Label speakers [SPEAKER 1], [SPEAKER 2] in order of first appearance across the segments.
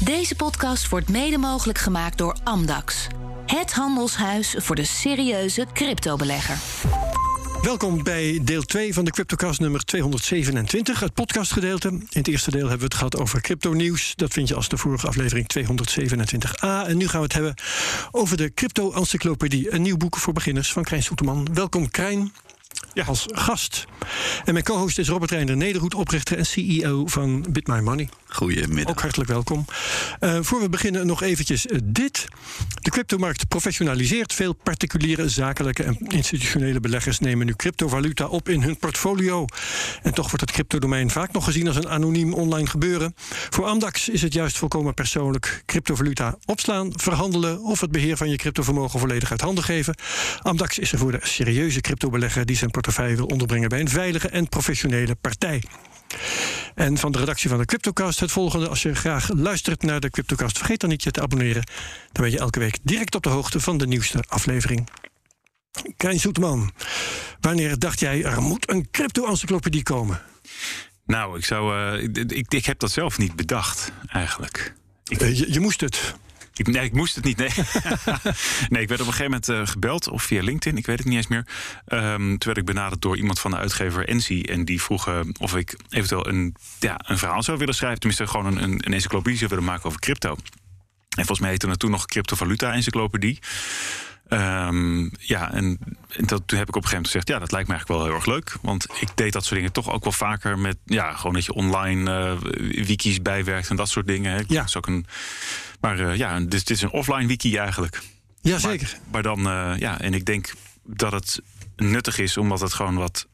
[SPEAKER 1] Deze podcast wordt mede mogelijk gemaakt door Amdax. Het handelshuis voor de serieuze cryptobelegger.
[SPEAKER 2] Welkom bij deel 2 van de CryptoCast nummer 227, het podcastgedeelte. In het eerste deel hebben we het gehad over crypto-nieuws. Dat vind je als de vorige aflevering 227a. En nu gaan we het hebben over de Crypto-encyclopedie. Een nieuw boek voor beginners van Krijn Soeterman. Welkom Krijn. Ja. Als gast. En mijn co-host is Robert Reinder Nederhoed, oprichter en CEO van BitMyMoney.
[SPEAKER 3] Goedemiddag.
[SPEAKER 2] Ook hartelijk welkom. Voor we beginnen nog eventjes dit. De cryptomarkt professionaliseert. Veel particuliere, zakelijke en institutionele beleggers nemen nu cryptovaluta op in hun portfolio. En toch wordt het cryptodomein vaak nog gezien als een anoniem online gebeuren. Voor Amdax is het juist volkomen persoonlijk. Cryptovaluta opslaan, verhandelen of het beheer van je cryptovermogen volledig uit handen geven. Amdax is er voor de serieuze cryptobelegger die zijn portefeuille wil onderbrengen bij een veilige en professionele partij. En van de redactie van de CryptoCast het volgende. Als je graag luistert naar de CryptoCast, vergeet dan niet je te abonneren. Dan ben je elke week direct op de hoogte van de nieuwste aflevering. Krijn Soeterman, wanneer dacht jij er moet een crypto-encyclopedie komen?
[SPEAKER 4] Nou, ik heb dat zelf niet bedacht, eigenlijk.
[SPEAKER 2] Je moest het.
[SPEAKER 4] Ik moest het niet, nee. Nee, ik werd op een gegeven moment gebeld, of via LinkedIn, ik weet het niet eens meer. Toen werd ik benaderd door iemand van de uitgever Ensi. En die vroegen of ik eventueel een verhaal zou willen schrijven. Tenminste, gewoon een encyclopedie zou willen maken over crypto. En volgens mij heette het toen nog Cryptovaluta-encyclopedie. En toen heb ik op een gegeven moment gezegd, dat lijkt me eigenlijk wel heel erg leuk. Want ik deed dat soort dingen toch ook wel vaker met, gewoon dat je online wikis bijwerkt en dat soort dingen. Hè.
[SPEAKER 2] Ja.
[SPEAKER 4] Is ook dus dit is een offline wiki eigenlijk.
[SPEAKER 2] Jazeker.
[SPEAKER 4] Maar dan, en ik denk dat het nuttig is, omdat het gewoon wat,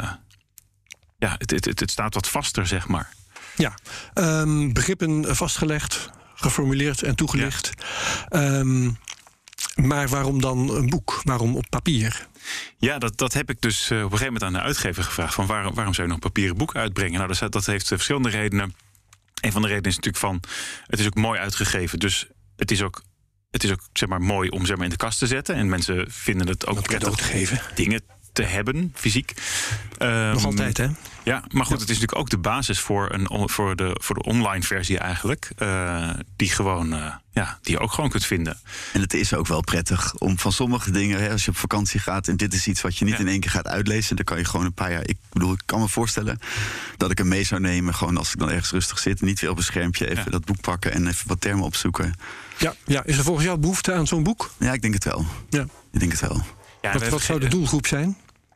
[SPEAKER 4] het staat wat vaster, zeg maar. Ja,
[SPEAKER 2] begrippen vastgelegd, geformuleerd en toegelicht. Ja. Maar waarom dan een boek? Waarom op papier?
[SPEAKER 4] Ja, dat heb ik dus op een gegeven moment aan de uitgever gevraagd. Van waarom zou je nog een papieren boek uitbrengen? Nou, dat heeft verschillende redenen. Een van de redenen is natuurlijk het is ook mooi uitgegeven. Dus het is ook zeg maar mooi om in de kast te zetten. En mensen vinden het ook prettig
[SPEAKER 2] te geven.
[SPEAKER 4] Dingen te hebben, fysiek.
[SPEAKER 2] Nog altijd, hè?
[SPEAKER 4] Ja, maar goed, het is natuurlijk ook de basis voor de online versie eigenlijk. Die je ook gewoon kunt vinden.
[SPEAKER 3] En het is ook wel prettig om van sommige dingen, als je op vakantie gaat en dit is iets wat je niet in één keer gaat uitlezen, dan kan je gewoon een paar jaar. Ik kan me voorstellen dat ik hem mee zou nemen, gewoon als ik dan ergens rustig zit, niet weer op een schermpje even dat boek pakken en even wat termen opzoeken.
[SPEAKER 2] Ja, is er volgens jou behoefte aan zo'n boek?
[SPEAKER 3] Ja, ik denk het wel. Ja. Ik denk het wel.
[SPEAKER 2] Ja, wat zou de doelgroep zijn?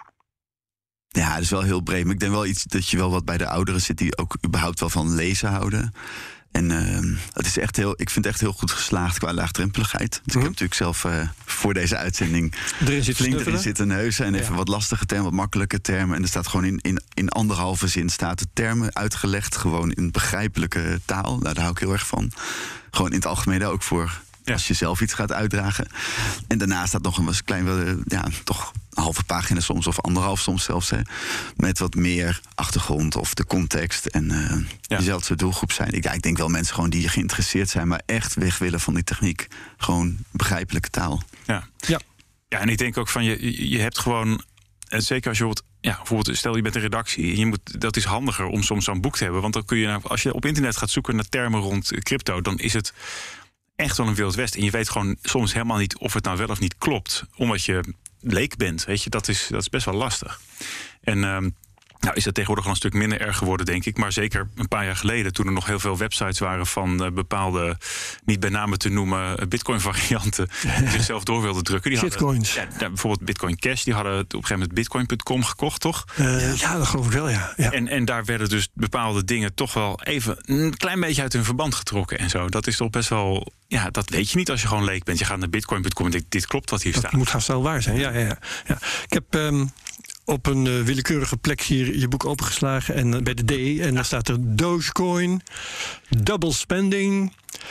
[SPEAKER 3] Ja, dat is wel heel breed. Maar ik denk wel iets dat je wel wat bij de ouderen zit die ook überhaupt wel van lezen houden. En het is echt ik vind het echt heel goed geslaagd qua laagdrempeligheid. Dus ik heb natuurlijk zelf voor deze uitzending erin zitten neuzen. En even wat lastige termen, wat makkelijke termen. En er staat gewoon in anderhalve zin staat de termen uitgelegd. Gewoon in begrijpelijke taal. Nou, daar hou ik heel erg van. Gewoon in het algemeen ook voor als je zelf iets gaat uitdragen. En daarna staat nog een klein, toch een halve pagina soms, of anderhalf soms zelfs, met wat meer achtergrond of de context. En diezelfde soort doelgroep zijn. Ik denk wel mensen gewoon die geïnteresseerd zijn, maar echt weg willen van die techniek. Gewoon begrijpelijke taal.
[SPEAKER 4] Ja, en ik denk ook van je hebt gewoon, zeker als je bijvoorbeeld, stel je bent een redactie, dat is handiger om soms zo'n boek te hebben. Want dan kun je, als je op internet gaat zoeken naar termen rond crypto, dan is het echt wel een Wild West. En je weet gewoon soms helemaal niet of het nou wel of niet klopt, omdat je leek bent. Weet je, dat is best wel lastig. En is dat tegenwoordig al een stuk minder erg geworden, denk ik. Maar zeker een paar jaar geleden, toen er nog heel veel websites waren van bepaalde, niet bij namen te noemen, Bitcoin-varianten, die zichzelf door wilden drukken. Die
[SPEAKER 2] shitcoins.
[SPEAKER 4] Bijvoorbeeld Bitcoin Cash, die hadden op een gegeven moment Bitcoin.com gekocht, toch?
[SPEAKER 2] Ja, dat geloof ik wel, ja.
[SPEAKER 4] En daar werden dus bepaalde dingen toch wel even een klein beetje uit hun verband getrokken en zo. Dat is toch best wel, dat weet je niet als je gewoon leek bent. Je gaat naar Bitcoin.com en denkt, dit klopt wat hier staat.
[SPEAKER 2] Dat moet haast wel waar zijn, ja. Ik heb op een willekeurige plek hier je boek opengeslagen en bij de D. En daar staat er Dogecoin, double spending,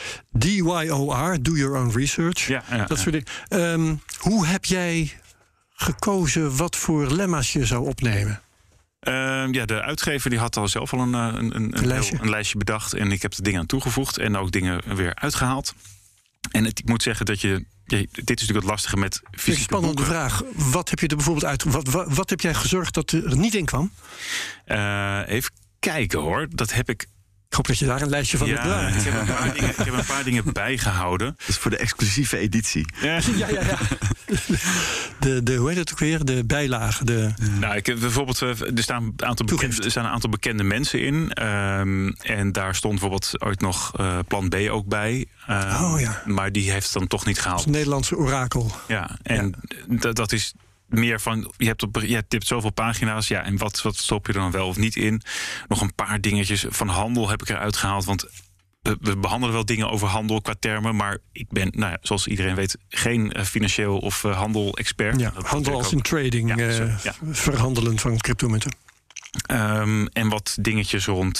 [SPEAKER 2] DYOR, do your own research. Dat soort dingen. Hoe heb jij gekozen wat voor lemma's je zou opnemen?
[SPEAKER 4] De uitgever die had al zelf al een lijstje bedacht. En ik heb er dingen aan toegevoegd en ook dingen weer uitgehaald. En ik moet zeggen dat dit is natuurlijk het lastige met fysieke
[SPEAKER 2] spannende
[SPEAKER 4] boeken.
[SPEAKER 2] Vraag. Wat heb je er bijvoorbeeld uit? Wat heb jij gezorgd dat er niet in kwam?
[SPEAKER 4] Even kijken hoor. Dat heb ik
[SPEAKER 2] Ik hoop dat je daar een lijstje van hebt.
[SPEAKER 4] Ja, ik heb een paar dingen bijgehouden.
[SPEAKER 3] Dat is voor de exclusieve editie.
[SPEAKER 2] Ja. Hoe heet het ook weer? De bijlage.
[SPEAKER 4] Nou, ik heb bijvoorbeeld, er staan een aantal bekende mensen in. En daar stond bijvoorbeeld ooit nog Plan B ook bij. Maar die heeft het dan toch niet gehaald.
[SPEAKER 2] Het Nederlandse orakel.
[SPEAKER 4] Ja, en dat is meer van, je hebt zoveel pagina's, ja, en wat stop je er dan wel of niet in? Nog een paar dingetjes van handel heb ik eruit gehaald, want we behandelen wel dingen over handel qua termen, maar ik ben, zoals iedereen weet, geen financieel of handel-expert.
[SPEAKER 2] Ja, handel als in trading, verhandelen van cryptomunten.
[SPEAKER 4] En wat dingetjes rond,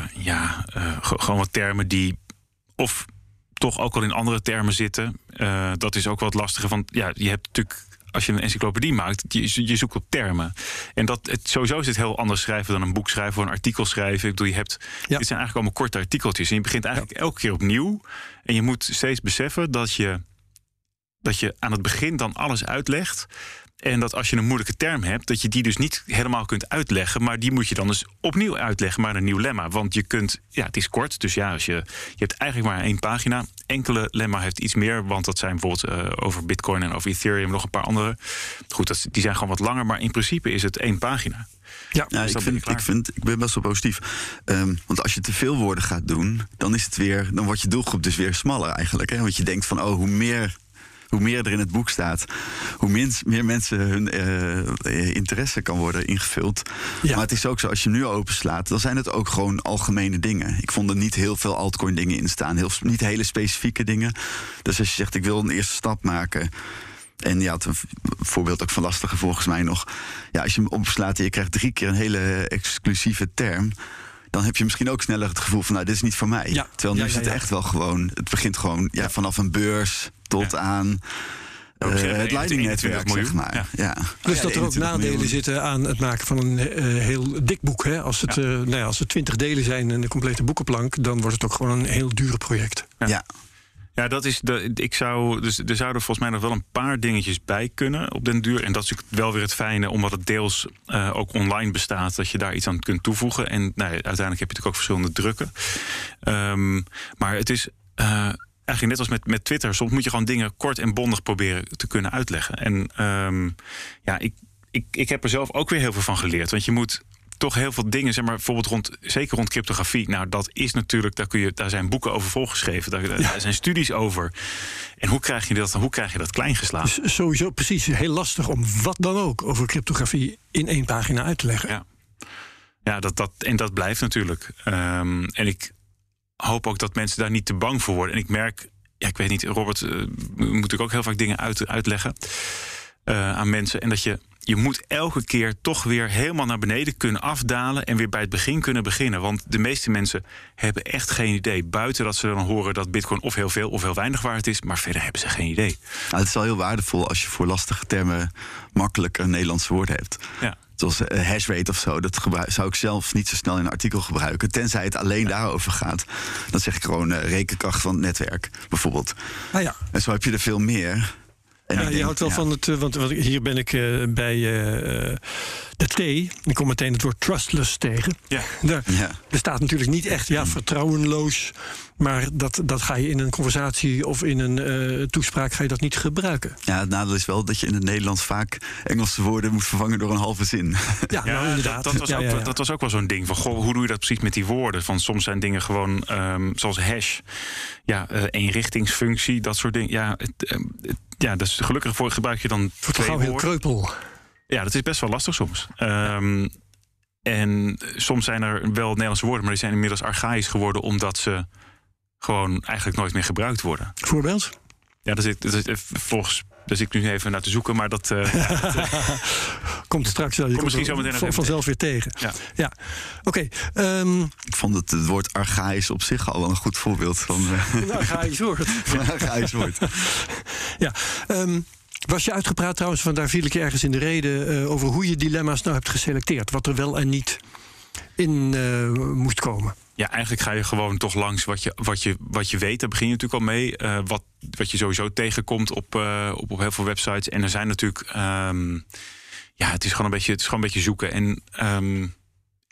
[SPEAKER 4] gewoon wat termen die of toch ook al in andere termen zitten. Dat is ook wat lastiger, want je hebt natuurlijk, als je een encyclopedie maakt, je zoekt op termen. En sowieso is het heel anders schrijven dan een boek schrijven of een artikel schrijven. Ik bedoel, dit zijn eigenlijk allemaal korte artikeltjes. En je begint eigenlijk elke keer opnieuw. En je moet steeds beseffen dat je aan het begin dan alles uitlegt. En dat als je een moeilijke term hebt, dat je die dus niet helemaal kunt uitleggen. Maar die moet je dan dus opnieuw uitleggen, maar een nieuw lemma. Want je kunt, het is kort. Dus je hebt eigenlijk maar 1 pagina. Enkele lemma heeft iets meer, want dat zijn bijvoorbeeld over Bitcoin en over Ethereum nog een paar andere. Goed, die zijn gewoon wat langer, maar in principe is het 1 pagina.
[SPEAKER 3] Ja, dus ik ben best wel positief. Want als je te veel woorden gaat doen, dan wordt je doelgroep dus weer smaller eigenlijk. Hè? Want je denkt van, hoe meer er in het boek staat, hoe meer mensen hun interesse kan worden ingevuld. Ja. Maar het is ook zo, als je nu openslaat, dan zijn het ook gewoon algemene dingen. Ik vond er niet heel veel altcoin dingen in staan. Niet hele specifieke dingen. Dus als je zegt, ik wil een eerste stap maken. En je had een voorbeeld ook van lastige volgens mij nog. Ja, als je hem opslaat en je krijgt 3 keer een hele exclusieve term, dan heb je misschien ook sneller het gevoel van, dit is niet voor mij. Ja. Terwijl nu is het echt wel gewoon, het begint gewoon vanaf een beurs tot aan het Lightning-netwerk, zeg maar. Ja.
[SPEAKER 2] Dus dat er ook nadelen zitten aan het maken van een heel dik boek. Hè? Als het 20 delen zijn en de complete boekenplank, dan wordt het ook gewoon een heel dure project.
[SPEAKER 3] Ja.
[SPEAKER 4] Ja, dat is er zouden volgens mij nog wel een paar dingetjes bij kunnen op den duur. En dat is wel weer het fijne, omdat het deels ook online bestaat, dat je daar iets aan kunt toevoegen. En uiteindelijk heb je natuurlijk ook verschillende drukken. Maar het is eigenlijk net als met Twitter. Soms moet je gewoon dingen kort en bondig proberen te kunnen uitleggen. En ik heb er zelf ook weer heel veel van geleerd. Want je moet toch heel veel dingen, zeg maar, bijvoorbeeld zeker rond cryptografie. Nou, dat is natuurlijk, daar zijn boeken over volgeschreven. Daar zijn studies over. En hoe krijg je dat klein geslagen?
[SPEAKER 2] Dus sowieso precies heel lastig om wat dan ook over cryptografie in 1 pagina uit te leggen.
[SPEAKER 4] Ja, dat blijft natuurlijk. En ik hoop ook dat mensen daar niet te bang voor worden. En ik merk, ik weet niet, Robert moet natuurlijk ook heel vaak dingen uitleggen aan mensen. En dat je moet elke keer toch weer helemaal naar beneden kunnen afdalen en weer bij het begin kunnen beginnen. Want de meeste mensen hebben echt geen idee. Buiten dat ze dan horen dat Bitcoin of heel veel of heel weinig waard is, maar verder hebben ze geen idee.
[SPEAKER 3] Nou, het is wel heel waardevol als je voor lastige termen makkelijk een Nederlands woord hebt. Ja. Zoals hashrate of zo, dat zou ik zelf niet zo snel in een artikel gebruiken. Tenzij het alleen daarover gaat. Dan zeg ik gewoon rekenkracht van het netwerk, bijvoorbeeld. Ah, ja. En zo heb je er veel meer.
[SPEAKER 2] Je houdt wel van het, want hier ben ik bij de T. Ik kom meteen het woord trustless tegen. Ja. Er staat natuurlijk niet echt vertrouwenloos, maar dat ga je in een conversatie of in een toespraak ga je dat niet gebruiken.
[SPEAKER 3] Ja, het nadeel is wel dat je in het Nederlands vaak Engelse woorden moet vervangen door een halve zin.
[SPEAKER 2] Ja, nou, inderdaad.
[SPEAKER 4] Dat was ook wel zo'n ding van, hoe doe je dat precies met die woorden? Van soms zijn dingen gewoon zoals hash, eenrichtingsfunctie, dat soort dingen. Dus gelukkig gebruik je dan 2 woorden.
[SPEAKER 2] Heel kreupel.
[SPEAKER 4] Ja, dat is best wel lastig soms. En soms zijn er wel Nederlandse woorden, maar die zijn inmiddels archaïs geworden, omdat ze gewoon eigenlijk nooit meer gebruikt worden.
[SPEAKER 2] Voorbeeld?
[SPEAKER 4] Ja, daar zit ik nu even naar te zoeken, maar dat
[SPEAKER 2] komt straks wel. Je komt
[SPEAKER 4] misschien zo meteen
[SPEAKER 2] vanzelf weer tegen. Ja. Oké.
[SPEAKER 3] Ik vond het woord archaïs op zich al wel een goed voorbeeld van
[SPEAKER 2] een archaïs woord. Ja. Was je uitgepraat trouwens, van daar viel ik je ergens in de reden over hoe je dilemma's nou hebt geselecteerd, wat er wel en niet in moest komen?
[SPEAKER 4] Ja, eigenlijk ga je gewoon toch langs wat je weet. Daar begin je natuurlijk al mee. Wat je sowieso tegenkomt op heel veel websites. En er zijn natuurlijk het is gewoon een beetje zoeken. En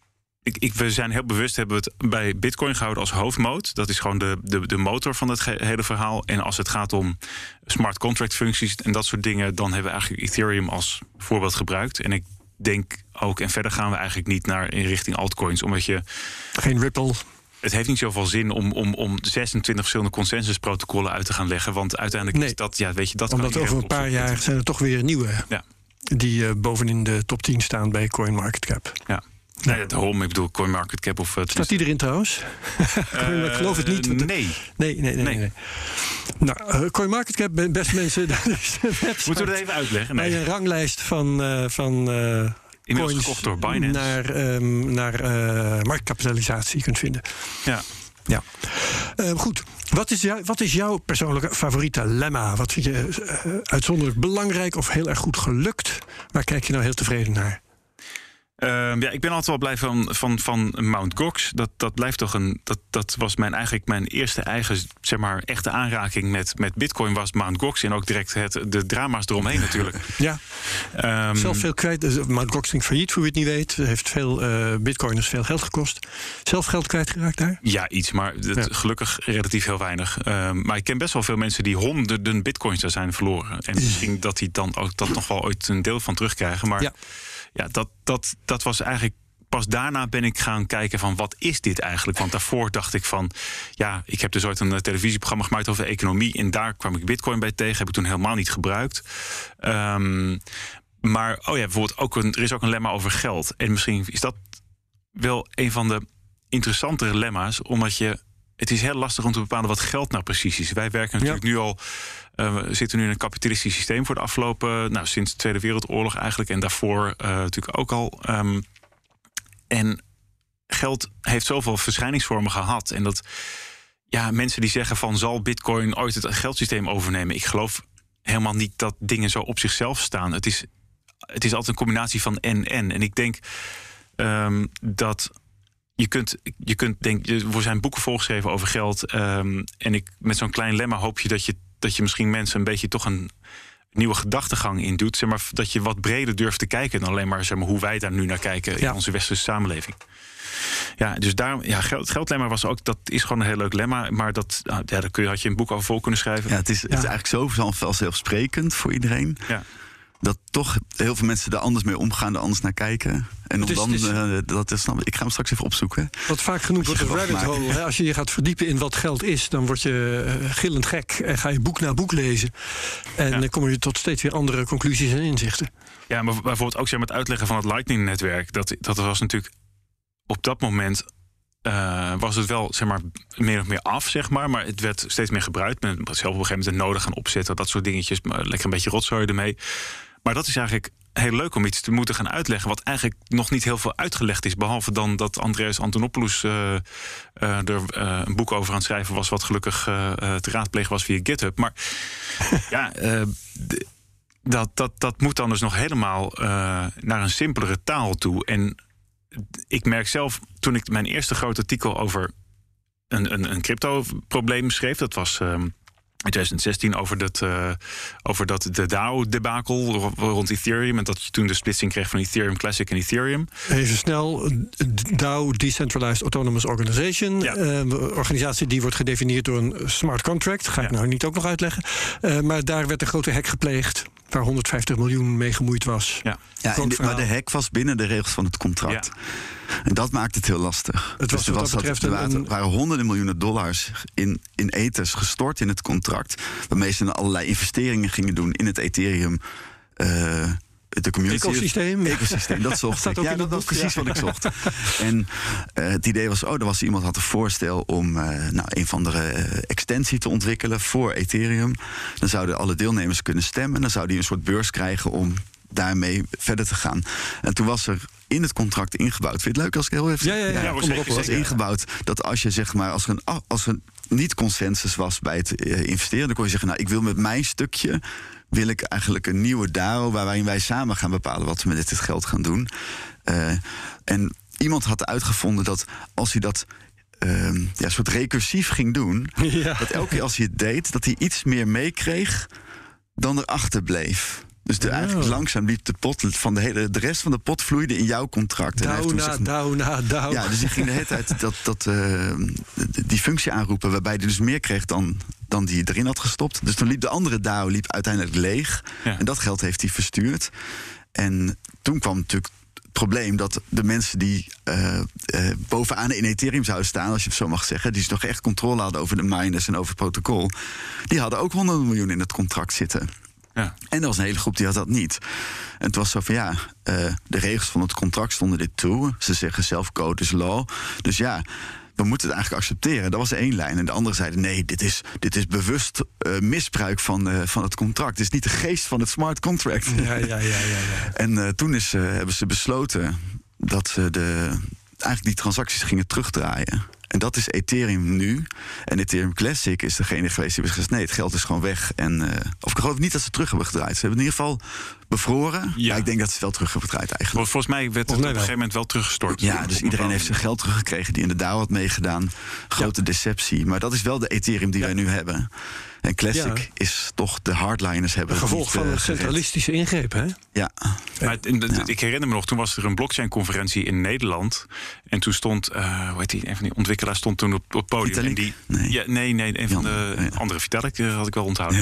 [SPEAKER 4] we zijn heel bewust, hebben we het bij Bitcoin gehouden als hoofdmoot. Dat is gewoon de motor van het hele verhaal. En als het gaat om smart contract functies en dat soort dingen, dan hebben we eigenlijk Ethereum als voorbeeld gebruikt. En ik denk ook, en verder gaan we eigenlijk niet in richting altcoins, omdat je...
[SPEAKER 2] Geen Ripple.
[SPEAKER 4] Het heeft niet zoveel zin om 26 verschillende consensusprotocollen uit te gaan leggen. Want uiteindelijk is dat, weet je, dat
[SPEAKER 2] omdat
[SPEAKER 4] kan
[SPEAKER 2] over een paar jaar zijn er toch weer nieuwe. Ja. Die bovenin de top 10 staan bij CoinMarketCap.
[SPEAKER 4] Ja. Nee, daarom, ik bedoel CoinMarketCap of...
[SPEAKER 2] Staat die erin trouwens? Ik geloof het niet. Nee. Nou, CoinMarketCap, beste mensen...
[SPEAKER 4] Moeten we het even uitleggen?
[SPEAKER 2] Nee. Bij een ranglijst van
[SPEAKER 4] inmiddels gekocht door Binance.
[SPEAKER 2] Naar marktkapitalisatie kunt vinden. Ja. Goed. Wat is jouw persoonlijke favoriete lemma? Wat vind je uitzonderlijk belangrijk of heel erg goed gelukt? Waar kijk je nou heel tevreden naar?
[SPEAKER 4] Ik ben altijd wel blij van Mt. Gox. Dat blijft toch dat was eigenlijk mijn eerste eigen, zeg maar, echte aanraking met Bitcoin was Mt. Gox. En ook direct de drama's eromheen natuurlijk. Ja.
[SPEAKER 2] Zelf veel kwijt. Mt. Gox ging failliet, voor wie het niet weet. Heeft veel Bitcoiners veel geld gekost. Zelf geld kwijtgeraakt daar?
[SPEAKER 4] Ja, iets, maar gelukkig relatief heel weinig. Maar ik ken best wel veel mensen die honderden Bitcoins daar zijn verloren. En misschien dat die dan ook dat nog wel ooit een deel van terugkrijgen. Maar dat was eigenlijk... Pas daarna ben ik gaan kijken van wat is dit eigenlijk? Want daarvoor dacht ik van... ik heb dus ooit een televisieprogramma gemaakt over economie... en daar kwam ik Bitcoin bij tegen. Heb ik toen helemaal niet gebruikt. Maar bijvoorbeeld er is ook een lemma over geld. En misschien is dat wel een van de interessantere lemma's... omdat het is heel lastig om te bepalen wat geld nou precies is. Wij werken natuurlijk nu al... we zitten nu in een kapitalistisch systeem voor de afgelopen... sinds de Tweede Wereldoorlog eigenlijk... en daarvoor natuurlijk ook al... En geld heeft zoveel verschijningsvormen gehad. En dat mensen die zeggen van... zal Bitcoin ooit het geldsysteem overnemen? Ik geloof helemaal niet dat dingen zo op zichzelf staan. Het is altijd een combinatie van en. En ik denk dat... Je kunt denken, er zijn boeken volgeschreven over geld. En met zo'n klein lemma hoop je dat je misschien mensen een beetje toch een nieuwe gedachtegang in doet. Zeg maar, dat je wat breder durft te kijken dan alleen maar, zeg maar hoe wij daar nu naar kijken in onze westerse samenleving. Ja, dus daarom, het geldlemma was ook, dat is gewoon een heel leuk lemma. Maar daar had je een boek over vol kunnen schrijven.
[SPEAKER 3] Ja, het is eigenlijk zo vanzelfsprekend voor iedereen. Ja. Dat toch heel veel mensen er anders mee omgaan, er anders naar kijken. En ik ga hem straks even opzoeken.
[SPEAKER 2] Wat vaak genoemd wordt een rabbit hole. Als je je gaat verdiepen in wat geld is, dan word je gillend gek. En ga je boek na boek lezen. En dan kom je tot steeds weer andere conclusies en inzichten.
[SPEAKER 4] Ja, maar bijvoorbeeld ook met het uitleggen van het Lightning-netwerk. Dat was natuurlijk op dat moment... was het wel, zeg maar, meer of meer af, zeg maar. Maar het werd steeds meer gebruikt. Men zelf op een gegeven moment een node gaan opzetten. Dat soort dingetjes. Lekker een beetje rotzooi ermee. Maar dat is eigenlijk heel leuk om iets te moeten gaan uitleggen... wat eigenlijk nog niet heel veel uitgelegd is. Behalve dan dat Andreas Antonopoulos er een boek over aan het schrijven was... wat gelukkig te raadplegen was via GitHub. Maar dat moet dan dus nog helemaal naar een simpelere taal toe. En ik merk zelf, toen ik mijn eerste grote artikel over een crypto-probleem schreef... dat was... in 2016 over de DAO-debakel rond Ethereum... en dat je toen de splitsing kreeg van Ethereum Classic en Ethereum.
[SPEAKER 2] Even snel, DAO, Decentralized Autonomous Organization. Organisatie die wordt gedefinieerd door een smart contract. Ga ik nou niet ook nog uitleggen. Maar daar werd een grote hack gepleegd... waar 150 miljoen mee gemoeid was.
[SPEAKER 3] Maar de hack was binnen de regels van het contract. Ja. En dat maakt het heel lastig. Er waren honderden miljoenen dollars in ethers gestort in het contract. Waarmee ze allerlei investeringen gingen doen in het Ethereum. De community. Ecosysteem, dat zocht ik. Ja, dat was precies wat ik zocht. En het idee was, er was iemand had een voorstel om een van de extensie te ontwikkelen voor Ethereum. Dan zouden alle deelnemers kunnen stemmen. En dan zou die een soort beurs krijgen om daarmee verder te gaan. En toen was er in het contract ingebouwd. Vind je het leuk als ik heel even... Ja, was ingebouwd dat als je, zeg maar, als er niet consensus was bij het investeren, dan kon je zeggen, ik wil met mijn stukje wil ik eigenlijk een nieuwe DAO waarin wij samen gaan bepalen wat we met dit geld gaan doen. En iemand had uitgevonden dat als hij dat soort recursief ging doen, dat elke keer als hij het deed, dat hij iets meer meekreeg dan erachter bleef. Dus eigenlijk langzaam liep de pot van de rest van de pot vloeide in jouw contract.
[SPEAKER 2] Down.
[SPEAKER 3] Ja, dus die ging de hele tijd die functie aanroepen, waarbij hij dus meer kreeg dan die erin had gestopt. Dus toen liep de andere DAO uiteindelijk leeg. Ja. En dat geld heeft hij verstuurd. En toen kwam natuurlijk het probleem dat de mensen die bovenaan in Ethereum zouden staan, als je het zo mag zeggen, die nog echt controle hadden over de miners en over het protocol, die hadden ook 100 miljoen in het contract zitten. Ja. En er was een hele groep die had dat niet. En het was zo van de regels van het contract stonden dit toe. Ze zeggen zelf code is law. Dus we moeten het eigenlijk accepteren. Dat was één lijn. En de andere zeiden nee, dit is bewust misbruik van het contract. Het is niet de geest van het smart contract.
[SPEAKER 2] Ja.
[SPEAKER 3] En toen hebben ze besloten dat ze eigenlijk die transacties gingen terugdraaien. En dat is Ethereum nu. En Ethereum Classic is degene geweest die heeft gezegd, nee, het geld is gewoon weg. Of ik geloof niet dat ze terug hebben gedraaid. Ze hebben in ieder geval bevroren. Ja. Maar ik denk dat ze het wel terug hebben gedraaid eigenlijk.
[SPEAKER 4] Volgens mij werd het op een gegeven moment wel teruggestort.
[SPEAKER 3] Ja, dus iedereen heeft zijn geld teruggekregen die in de DAO had meegedaan. Grote deceptie. Maar dat is wel de Ethereum die wij nu hebben. En Classic is toch de hardliners hebben.
[SPEAKER 2] Een gevolg van een centralistische ingreep, hè?
[SPEAKER 3] Ja.
[SPEAKER 4] Maar ik herinner me nog, toen was er een blockchain-conferentie in Nederland. En toen stond, een van die ontwikkelaars stond toen op het podium. En die, nee, een van de andere Vitalik had ik wel onthouden.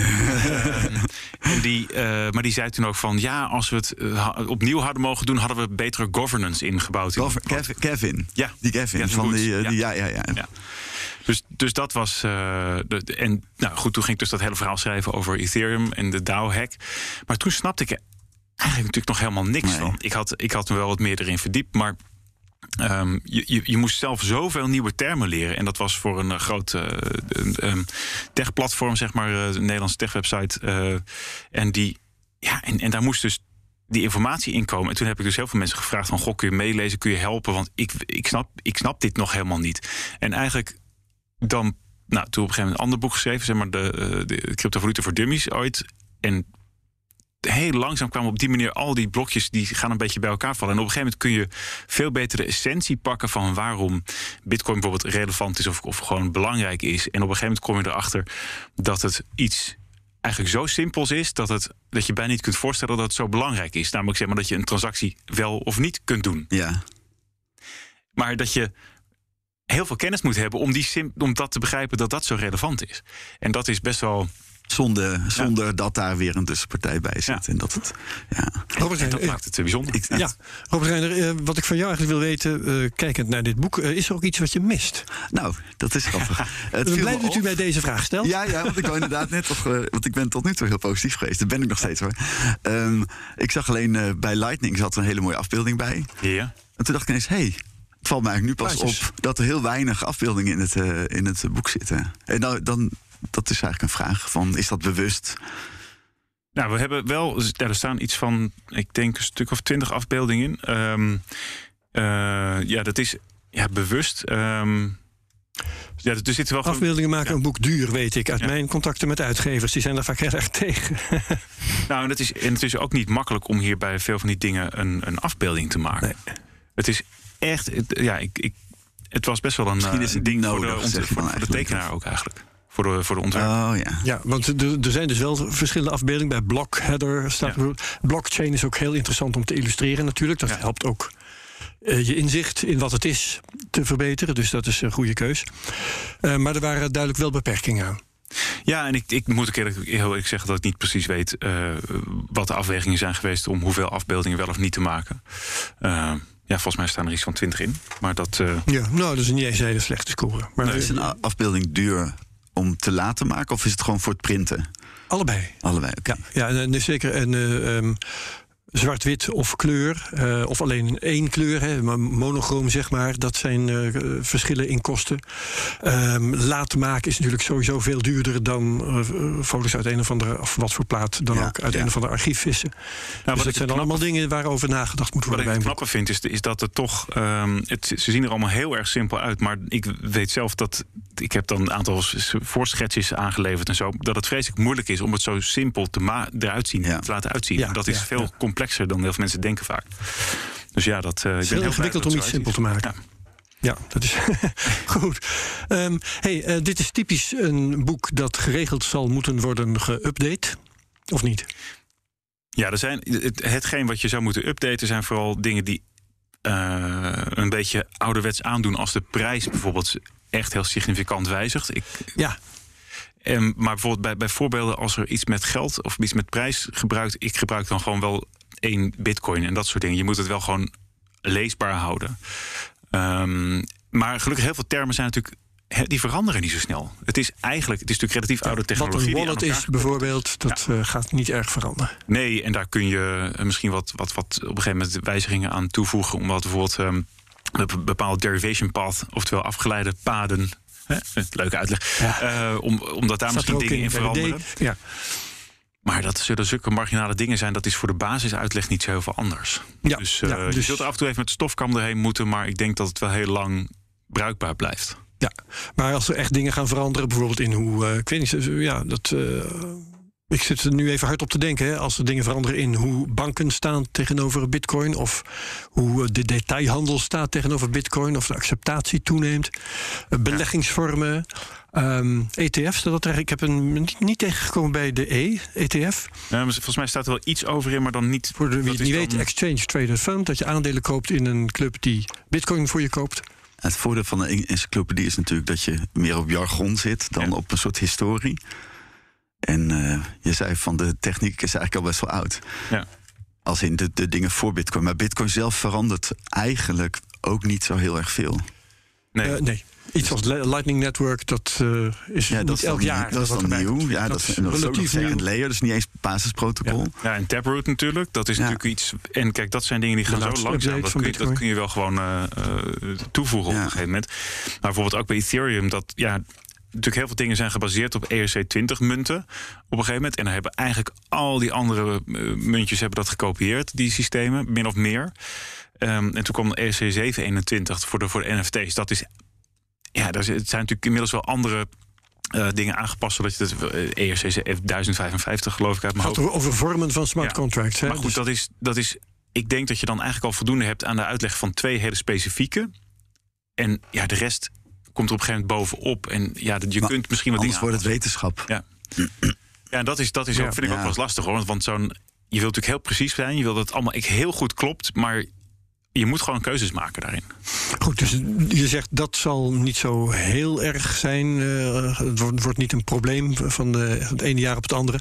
[SPEAKER 4] Maar die zei toen ook van, als we het opnieuw hadden mogen doen, hadden we betere governance ingebouwd.
[SPEAKER 3] Kevin.
[SPEAKER 4] Ja.
[SPEAKER 3] Die Kevin. Van
[SPEAKER 4] Ja. Dus dat was. Goed, toen ging ik dus dat hele verhaal schrijven over Ethereum en de DAO-hack. Maar toen snapte ik er eigenlijk natuurlijk nog helemaal niks van. Ik had me wel wat meer erin verdiept, maar je moest zelf zoveel nieuwe termen leren. En dat was voor een groot tech-platform, zeg maar, een Nederlandse tech-website. En daar moest dus die informatie inkomen. En toen heb ik dus heel veel mensen gevraagd van, kun je meelezen, kun je helpen? Want ik snap dit nog helemaal niet. En eigenlijk dan, toen op een gegeven moment een ander boek geschreven, zeg maar de cryptovaluta voor dummies ooit. En heel langzaam kwamen op die manier al die blokjes, die gaan een beetje bij elkaar vallen. En op een gegeven moment kun je veel beter de essentie pakken van waarom Bitcoin bijvoorbeeld relevant is of gewoon belangrijk is. En op een gegeven moment kom je erachter dat het iets eigenlijk zo simpels is dat je bijna niet kunt voorstellen dat het zo belangrijk is. Namelijk zeg maar dat je een transactie wel of niet kunt doen.
[SPEAKER 3] Ja.
[SPEAKER 4] Maar dat je heel veel kennis moet hebben om dat te begrijpen dat zo relevant is. En dat is best wel
[SPEAKER 3] Zonder dat daar weer een tussenpartij bij zit. Ja. En dat het. Ja.
[SPEAKER 2] Robert,
[SPEAKER 4] en dat maakt het bijzonder.
[SPEAKER 2] Robert Reiner, wat ik van jou eigenlijk wil weten, kijkend naar dit boek, is er ook iets wat je mist?
[SPEAKER 3] Nou, dat is grappig.
[SPEAKER 2] Ik ben blij dat u mij deze vraag stelt.
[SPEAKER 3] Ja, want ik wou inderdaad net toch. Want ik ben tot nu toe heel positief geweest. Dat ben ik nog steeds hoor. Ik zag alleen bij Lightning zat er een hele mooie afbeelding bij.
[SPEAKER 4] Ja.
[SPEAKER 3] En toen dacht ik ineens, het valt mij eigenlijk nu pas op dat er heel weinig afbeeldingen in het boek zitten. En dan. Dat is eigenlijk een vraag van, is dat bewust?
[SPEAKER 4] Nou, we hebben wel, er staan iets van, ik denk een stuk of 20 afbeeldingen in. Dat is bewust. Er zitten wel
[SPEAKER 2] afbeeldingen maken een boek duur, weet ik. Uit mijn contacten met uitgevers, die zijn daar vaak heel erg tegen.
[SPEAKER 4] Nou, en het is ook niet makkelijk om hier bij veel van die dingen een afbeelding te maken. Nee. Het is echt, het was best wel een ding nodig voor de tekenaar ook eigenlijk. Voor de ontwerper.
[SPEAKER 3] Oh, ja.
[SPEAKER 2] Ja, want er zijn dus wel verschillende afbeeldingen. Bij Blockheader staat blockchain is ook heel interessant om te illustreren natuurlijk. Dat helpt ook je inzicht in wat het is te verbeteren. Dus dat is een goede keus. Maar er waren duidelijk wel beperkingen aan.
[SPEAKER 4] Ja, en ik moet heel eerlijk zeggen dat ik niet precies weet wat de afwegingen zijn geweest om hoeveel afbeeldingen wel of niet te maken. Volgens mij staan er iets van 20 in. Maar dat.
[SPEAKER 2] Dat is niet eens een hele slechte score. Maar
[SPEAKER 3] is een afbeelding duur om te laten maken, of is het gewoon voor het printen?
[SPEAKER 2] Allebei.
[SPEAKER 3] Okay.
[SPEAKER 2] Ja, en zeker een zwart-wit of kleur, of alleen één kleur, monochroom zeg maar. Dat zijn verschillen in kosten. Laten maken is natuurlijk sowieso veel duurder dan foto's uit een of andere, of wat voor plaat dan ook, uit een of andere archief vissen. Dus dat zijn allemaal dingen waarover nagedacht moet worden.
[SPEAKER 4] Wat ik knapper vind is dat het toch, ze zien er allemaal heel erg simpel uit, maar ik weet zelf dat, ik heb dan een aantal voorschetsjes aangeleverd en zo, dat het vreselijk moeilijk is om het zo simpel te laten uitzien. Ja, dat is veel complexer dan heel veel mensen denken vaak. Dus dat
[SPEAKER 2] het is heel ingewikkeld om iets simpel te maken. Ja, dat is goed. Dit is typisch een boek dat geregeld zal moeten worden geüpdate, of niet?
[SPEAKER 4] Ja, hetgeen wat je zou moeten updaten zijn vooral dingen die een beetje ouderwets aandoen als de prijs bijvoorbeeld echt heel significant wijzigt. Maar bijvoorbeeld bij voorbeelden als er iets met geld of iets met prijs gebruikt, ik gebruik dan gewoon wel 1 bitcoin en dat soort dingen. Je moet het wel gewoon leesbaar houden. Maar gelukkig heel veel termen zijn natuurlijk, die veranderen niet zo snel. Het is natuurlijk relatief oude technologie.
[SPEAKER 2] Wat een wallet is bijvoorbeeld, dat gaat niet erg veranderen.
[SPEAKER 4] Nee, en daar kun je misschien wat op een gegeven moment wijzigingen aan toevoegen. Omdat bijvoorbeeld een bepaald derivation path, oftewel afgeleide paden. Leuke uitleg. Ja. Omdat daar misschien dingen in veranderen.
[SPEAKER 2] Ja.
[SPEAKER 4] Maar dat zullen zulke marginale dingen zijn. Dat is voor de basisuitleg niet zo heel veel anders. Ja, dus je zult er af en toe even met de stofkam erheen moeten. Maar ik denk dat het wel heel lang bruikbaar blijft.
[SPEAKER 2] Ja, maar als er echt dingen gaan veranderen, bijvoorbeeld in hoe, ik weet niet, ik zit er nu even hard op te denken. Hè, als er dingen veranderen in hoe banken staan tegenover bitcoin, of hoe de detailhandel staat tegenover bitcoin, of de acceptatie toeneemt, beleggingsvormen, ETF's. Ik heb hem niet tegengekomen bij de ETF.
[SPEAKER 4] Volgens mij staat er wel iets over in, maar dan niet.
[SPEAKER 2] Voor wie het niet weet, Exchange Traded Fund, dat je aandelen koopt in een club die bitcoin voor je koopt.
[SPEAKER 3] Het voordeel van een encyclopedie is natuurlijk dat je meer op jargon zit dan op een soort historie. En je zei van de techniek is eigenlijk al best wel oud. Ja. Als in de dingen voor bitcoin. Maar bitcoin zelf verandert eigenlijk ook niet zo heel erg veel.
[SPEAKER 2] Nee. Iets als Lightning Network, dat is niet elk jaar.
[SPEAKER 3] Dat is dan nieuw. Ja, dat is relatief nieuw. Layer, dus niet eens basisprotocol.
[SPEAKER 4] Ja, en Taproot natuurlijk. Dat is natuurlijk iets. En kijk, dat zijn dingen die gaan zo langzaam. Dat kun je wel gewoon toevoegen op een gegeven moment. Maar bijvoorbeeld ook bij Ethereum, dat natuurlijk heel veel dingen zijn gebaseerd op ERC20 munten op een gegeven moment. En dan hebben eigenlijk al die andere muntjes hebben dat gekopieerd, die systemen, min of meer. En toen kwam ERC721 voor de NFT's. Dat is het zijn natuurlijk inmiddels wel andere dingen aangepast, zodat je het ERC 1055 geloof ik uit mijn hoofd.
[SPEAKER 2] Het gaat over vormen van smart contracts. Hè?
[SPEAKER 4] Maar goed, dat is. Ik denk dat je dan eigenlijk al voldoende hebt aan de uitleg van 2 hele specifieke. En de rest komt er op een gegeven moment bovenop. En je kunt misschien wat dingen
[SPEAKER 3] wordt het wetenschap.
[SPEAKER 4] Ja, en dat is ook, vind ik ook wel eens lastig hoor. Want je wilt natuurlijk heel precies zijn. Je wil dat het allemaal heel goed klopt, maar je moet gewoon keuzes maken daarin.
[SPEAKER 2] Goed, dus je zegt dat zal niet zo heel erg zijn. Het wordt niet een probleem van het ene jaar op het andere.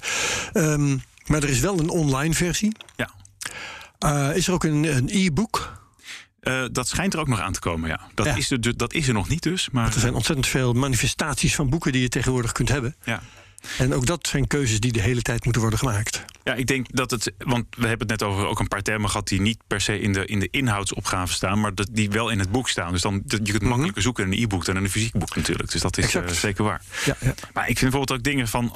[SPEAKER 2] Maar er is wel een online versie. Ja. Is er ook een e-book?
[SPEAKER 4] Dat schijnt er ook nog aan te komen, ja. Dat is er nog niet dus. Maar
[SPEAKER 2] er zijn ontzettend veel manifestaties van boeken die je tegenwoordig kunt hebben. Ja. En ook dat zijn keuzes die de hele tijd moeten worden gemaakt.
[SPEAKER 4] Ja, ik denk dat want we hebben het net over ook een paar termen gehad die niet per se in de inhoudsopgave staan, maar die wel in het boek staan. Dus dan je kunt makkelijker zoeken in een e-book dan in een fysiek boek natuurlijk. Dus dat is zeker waar. Ja. Maar ik vind bijvoorbeeld ook dingen van